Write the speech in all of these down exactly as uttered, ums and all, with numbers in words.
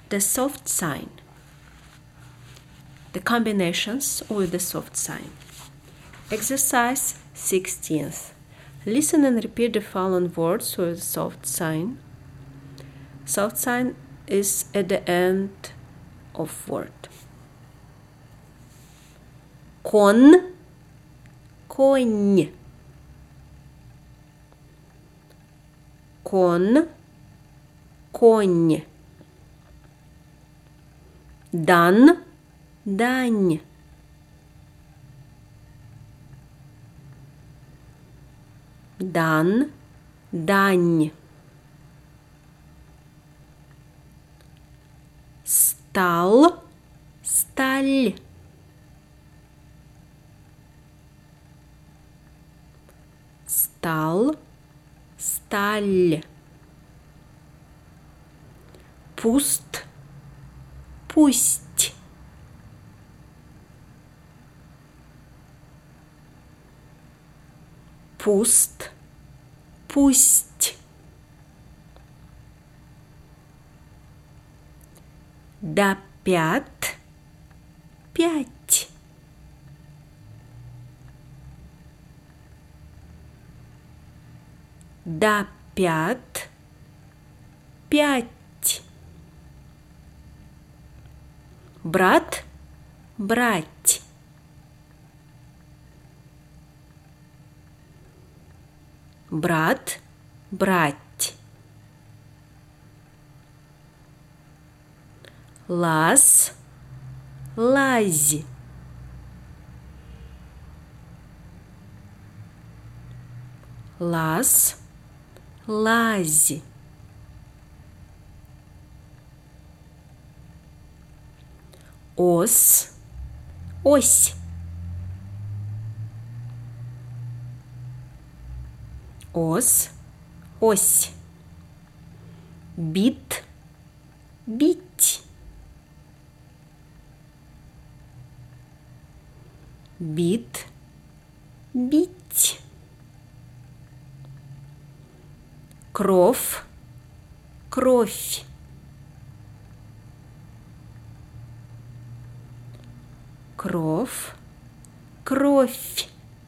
the soft sign. The combinations with the soft sign. Exercise sixteenth. Listen and repeat the following words with soft sign. Soft sign is at the end of word. Кон, конь. Кон, конь. Дан, дань. Дан, дань. Стал, сталь. Стал, сталь. Пуст, пусть. Пуст, пусть. До пят, пять. До пят, пять. Брат, брать. Брат, брать. Лаз, лазь. Лаз, лазь. Ос, ось. Ос, ось. Бит, бить. Бит, бить. Кров, кровь. Кров, кровь.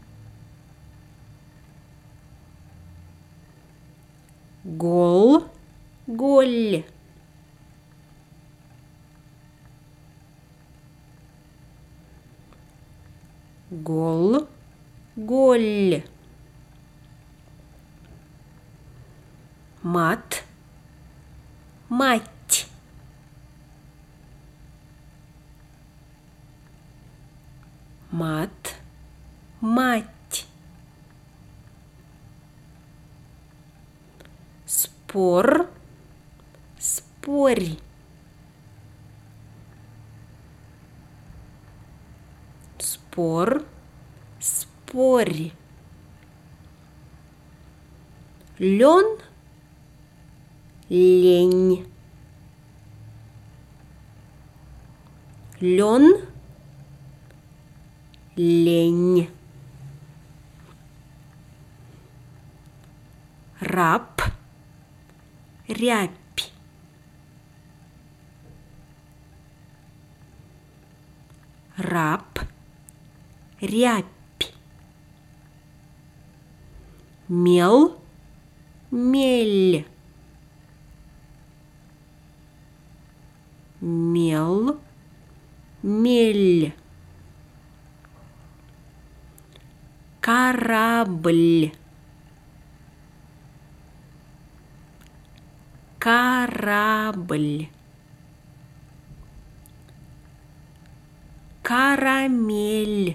Гол, голь. Гол, голь. Мат, мать. Мат, мать. Спор, спорь. Спор, спорь. Лен, лень. Лен, лень. Раб, рябь. Раб, рябь. Мел, мель. Мел, мель. Корабль. Корабль. Карамель.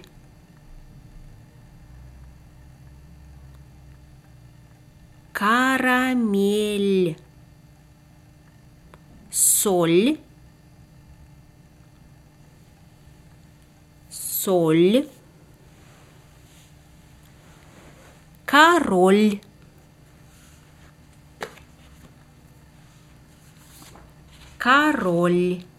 Карамель. Соль. Соль. Король. Король.